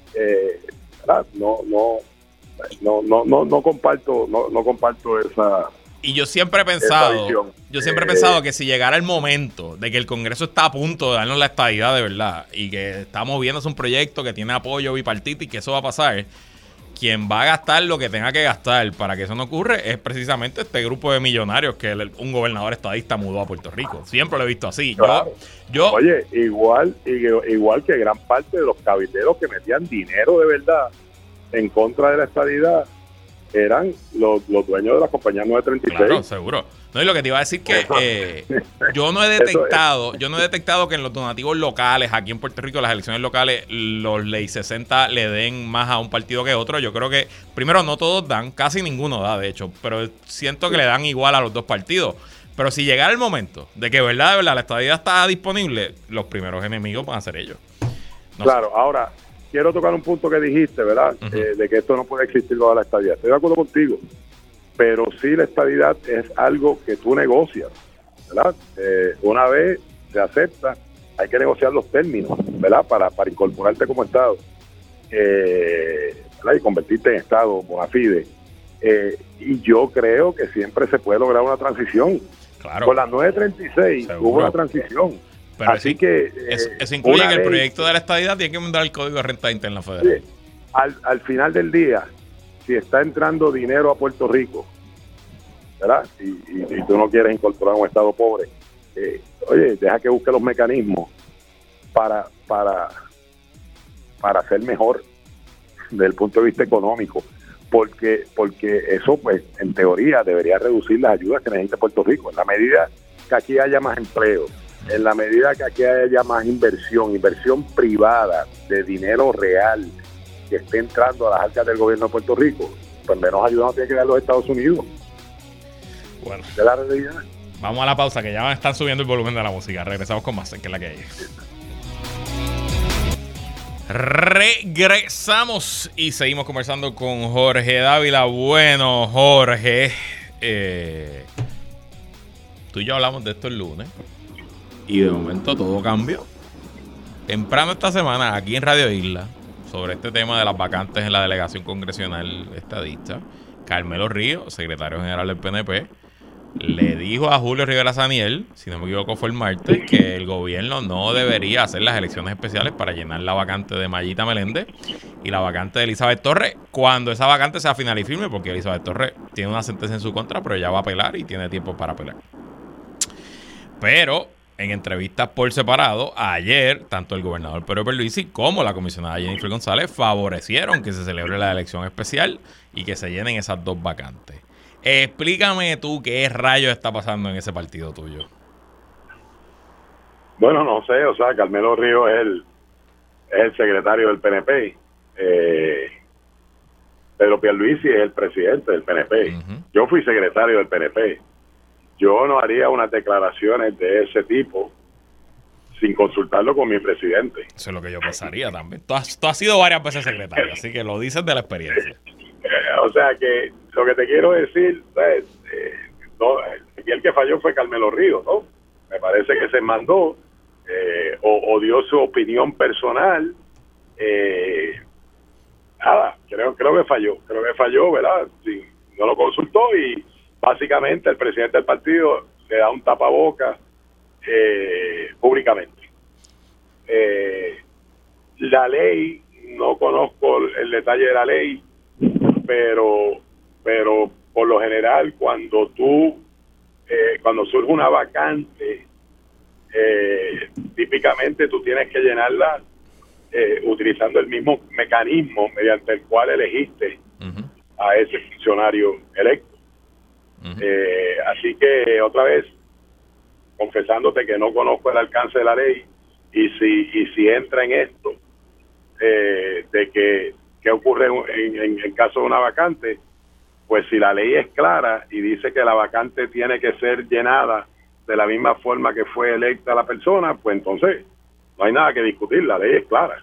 No comparto esa. Y yo siempre he pensado que si llegara el momento de que el Congreso está a punto de darnos la estadidad de verdad y que estamos viendo un proyecto que tiene apoyo bipartito y que eso va a pasar, quien va a gastar lo que tenga que gastar para que eso no ocurra es precisamente este grupo de millonarios que un gobernador estadista mudó a Puerto Rico. Siempre lo he visto así. Claro. Oye, igual que gran parte de los cabilderos que metían dinero de verdad en contra de la estadidad eran los dueños de la compañía 936. Claro, seguro. No, y lo que te iba a decir que yo no he detectado que en los donativos locales, aquí en Puerto Rico, las elecciones locales, los Ley 60 le den más a un partido que otro. Yo creo que, primero, no todos dan, casi ninguno da, de hecho, pero siento que le dan igual a los dos partidos. Pero si llegara el momento de que de verdad la estadidad está disponible, los primeros enemigos van a ser ellos. Claro, ahora quiero tocar un punto que dijiste, ¿verdad? De que esto no puede existir bajo la estadidad. Estoy de acuerdo contigo, pero sí la estadidad es algo que tú negocias, ¿verdad? Una vez se acepta, hay que negociar los términos, ¿verdad? Para incorporarte como Estado, ¿verdad? Y convertirte en Estado bona fide. Y yo creo que siempre se puede lograr una transición. Claro. Con las 936 hubo una transición. Pero así que eso incluye que el proyecto de la estadidad tiene que mandar el Código de Renta Interna Federal. Sí, al final del día, si está entrando dinero a Puerto Rico, ¿verdad? Y tú no quieres incorporar un Estado pobre, oye, deja que busque los mecanismos para ser mejor desde el punto de vista económico, porque eso, pues, en teoría debería reducir las ayudas que necesita Puerto Rico. En la medida que aquí haya más empleo, en la medida que aquí haya más inversión privada de dinero real que esté entrando a las arcas del gobierno de Puerto Rico, pues menos ayuda nos tiene que dar los Estados Unidos. Bueno, de la realidad. Vamos a la pausa, que ya me están subiendo el volumen de la música. Regresamos con más, que es la que hay. Regresamos y seguimos conversando con Jorge Dávila. Bueno, Jorge, tú y yo hablamos de esto el lunes y de momento todo cambió. Temprano esta semana, aquí en Radio Isla, sobre este tema de las vacantes en la delegación congresional estadista, Carmelo Ríos, secretario general del PNP, le dijo a Julio Rivera Saniel, si no me equivoco fue el martes, que el gobierno no debería hacer las elecciones especiales para llenar la vacante de Mayita Meléndez y la vacante de Elizabeth Torres, cuando esa vacante sea final y firme, porque Elizabeth Torres tiene una sentencia en su contra, pero ella va a apelar y tiene tiempo para apelar. Pero en entrevistas por separado, ayer, tanto el gobernador Pedro Pierluisi como la comisionada Jennifer González favorecieron que se celebre la elección especial y que se llenen esas dos vacantes. Explícame tú qué rayos está pasando en ese partido tuyo. Bueno, no sé, o sea, Carmelo Ríos es el secretario del PNP. Pedro Pierluisi es el presidente del PNP. Uh-huh. Yo fui secretario del PNP. Yo no haría unas declaraciones de ese tipo sin consultarlo con mi presidente. Eso es lo que yo pensaría también. Tú has sido varias veces secretario, así que lo dices de la experiencia. O sea que lo que te quiero decir, el que falló fue Carmelo Ríos, ¿no? Me parece que se mandó o dio su opinión personal. Nada, creo que falló, ¿verdad? Sí, no lo consultó y básicamente el presidente del partido le da un tapaboca públicamente. La ley, no conozco el detalle de la ley, pero por lo general cuando surge una vacante, típicamente tú tienes que llenarla utilizando el mismo mecanismo mediante el cual elegiste uh-huh. a ese funcionario electo. Uh-huh. Así que otra vez, confesándote que no conozco el alcance de la ley y si entra en esto de que ocurre en caso de una vacante, pues si la ley es clara y dice que la vacante tiene que ser llenada de la misma forma que fue electa la persona, pues entonces no hay nada que discutir, la ley es clara.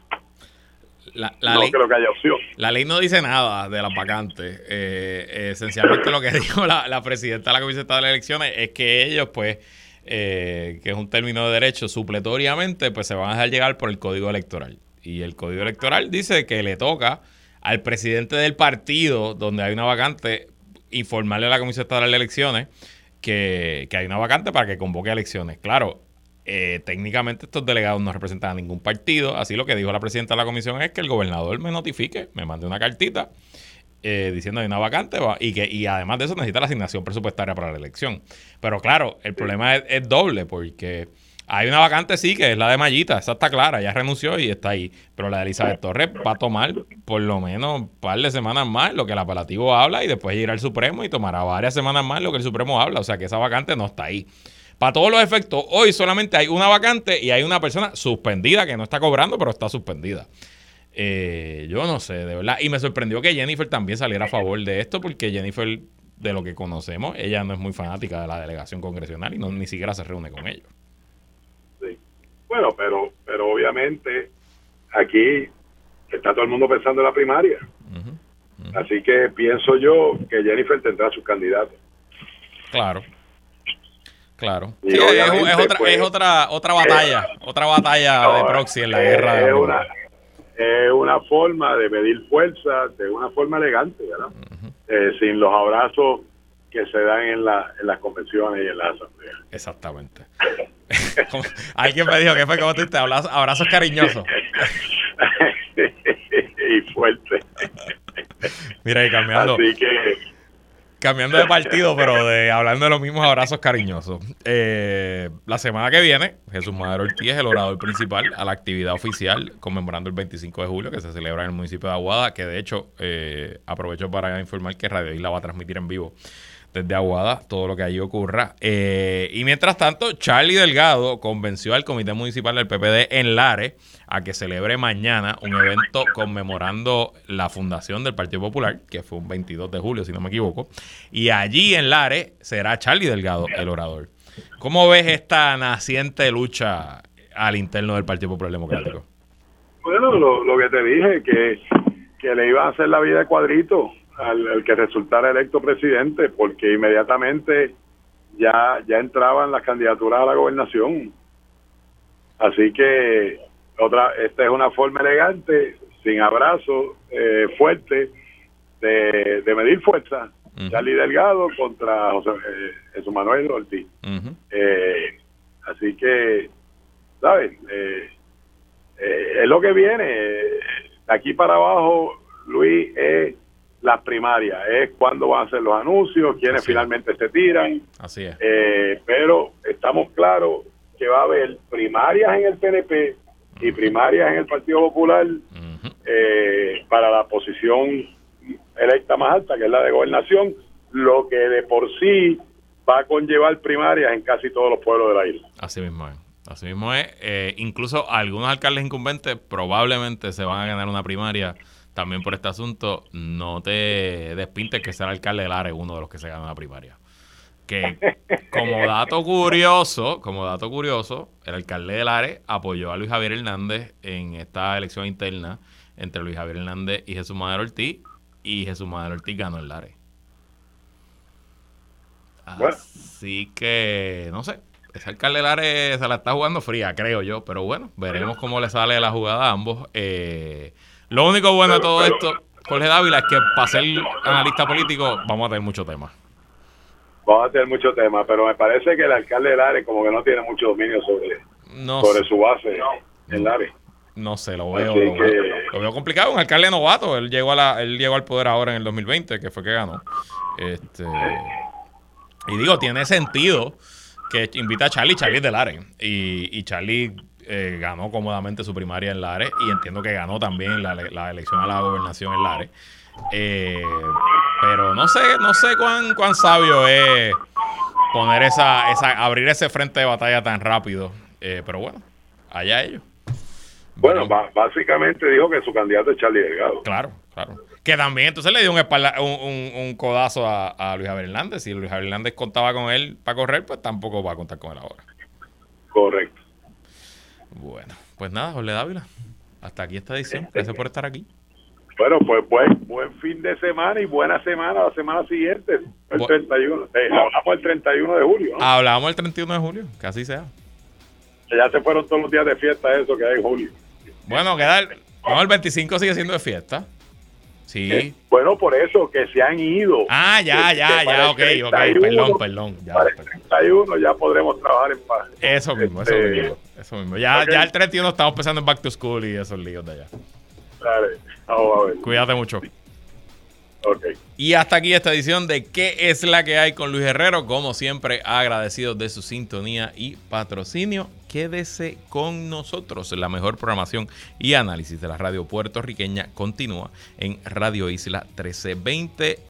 No ley, creo que haya opción. La ley no dice nada de las vacantes. Esencialmente lo que dijo la presidenta de la Comisión Estatal de Elecciones es que ellos, pues, que es un término de derecho, supletoriamente, pues se van a dejar llegar por el Código Electoral. Y el Código Electoral dice que le toca al presidente del partido donde hay una vacante informarle a la Comisión Estatal de Elecciones que hay una vacante para que convoque elecciones. Claro, técnicamente estos delegados no representan a ningún partido, así lo que dijo la presidenta de la comisión es que el gobernador me notifique, me mande una cartita diciendo hay una vacante y además de eso necesita la asignación presupuestaria para la elección. Pero claro, el problema es doble, porque hay una vacante sí, que es la de Mayita, esa está clara, ya renunció y está ahí, pero la de Elizabeth Torres va a tomar por lo menos un par de semanas más lo que el apelativo habla y después irá al Supremo y tomará varias semanas más lo que el Supremo habla, o sea que esa vacante no está ahí. Para todos los efectos, hoy solamente hay una vacante y hay una persona suspendida que no está cobrando, pero está suspendida. Yo no sé, de verdad. Y me sorprendió que Jennifer también saliera a favor de esto, porque Jennifer, de lo que conocemos, ella no es muy fanática de la delegación congresional y ni siquiera se reúne con ellos. Sí. Bueno, pero obviamente aquí está todo el mundo pensando en la primaria. Uh-huh. Uh-huh. Así que pienso yo que Jennifer tendrá sus candidatos. Claro. Sí, es otra batalla de proxy en la guerra. Es una forma de medir fuerza de una forma elegante, ¿verdad? Uh-huh. Sin los abrazos que se dan en las convenciones y en las asambleas. Exactamente. Alguien me dijo que fue como tú te abrazos cariñosos. Y fuerte. Mira, y cambiando. Así que cambiando de partido, pero hablando de los mismos abrazos cariñosos. La semana que viene, Jesús Madero Ortiz es el orador principal a la actividad oficial conmemorando el 25 de julio que se celebra en el municipio de Aguada, que de hecho aprovecho para informar que Radio Isla va a transmitir en vivo desde Aguada, todo lo que allí ocurra. Y mientras tanto, Charlie Delgado convenció al Comité Municipal del PPD en Lares a que celebre mañana un evento conmemorando la fundación del Partido Popular, que fue un 22 de julio, si no me equivoco. Y allí en Lares será Charlie Delgado el orador. ¿Cómo ves esta naciente lucha al interno del Partido Popular Democrático? Bueno, lo que te dije, que le iba a hacer la vida de cuadrito al que resultara electo presidente, porque inmediatamente ya entraban las candidaturas a la gobernación. Así que esta es una forma elegante, sin abrazo, fuerte, de medir fuerza. Charlie Delgado contra Jesús Manuel Ortiz. Así que, ¿sabes? Es lo que viene. De aquí para abajo, Luis, es las primarias. Es cuándo van a hacer los anuncios, quiénes finalmente se tiran. Así es. Pero estamos claros que va a haber primarias en el PNP y primarias en el Partido Popular para la posición electa más alta, que es la de gobernación, lo que de por sí va a conllevar primarias en casi todos los pueblos de la isla. Así mismo es. Así mismo es. Incluso algunos alcaldes incumbentes probablemente se van a ganar una primaria también por este asunto. No te despintes que será el alcalde de Lares uno de los que se gana una primaria. Que como dato curioso, el alcalde de Lares apoyó a Luis Javier Hernández en esta elección interna entre Luis Javier Hernández y Jesús Manuel Ortiz, y Jesús Manuel Ortiz ganó en Lares. Así que, no sé, ese alcalde de Lares se la está jugando fría, creo yo, pero bueno, veremos cómo le sale la jugada a ambos. Lo único bueno de todo esto, Jorge Dávila, es que para ser analista político vamos a tener mucho tema. Vamos a tener mucho tema, pero me parece que el alcalde de Lares como que no tiene mucho dominio sobre su base en Lares. No sé, lo veo complicado. Un alcalde novato, él llegó al poder ahora en el 2020, que fue que ganó. Y digo, tiene sentido que invita a Charlie de Lares. Y Charlie ganó cómodamente su primaria en Lares, y entiendo que ganó también la elección a la gobernación en Lares. Pero no sé cuán sabio es poner abrir ese frente de batalla tan rápido. Pero bueno, allá ellos. Bueno, básicamente dijo que su candidato es Charlie Delgado. Claro. Que también entonces le dio un codazo a Luis Javier Hernández. Si Luis Javier Hernández contaba con él para correr, pues tampoco va a contar con él ahora. Correcto. Bueno, pues nada, Jorge Dávila, hasta aquí esta edición. Gracias por estar aquí. Bueno, pues buen fin de semana y buena semana la semana siguiente, el 31. Hablamos el 31 de julio, ¿no? Hablamos el 31 de julio, que así sea. Ya se fueron todos los días de fiesta eso que hay en julio. Bueno, el 25 sigue siendo de fiesta. Sí. Bueno, por eso, que se han ido. Ok, perdón. Para el 31 ya podremos trabajar en paz. Eso mismo. Ya el 31 estamos empezando en Back to School y esos líos de allá. Dale, vamos a ver. Cuídate mucho. Ok. Y hasta aquí esta edición de ¿Qué es la que hay con Luis Herrero? Como siempre, agradecidos de su sintonía y patrocinio. Quédese con nosotros. La mejor programación y análisis de la radio puertorriqueña continúa en Radio Isla 1320.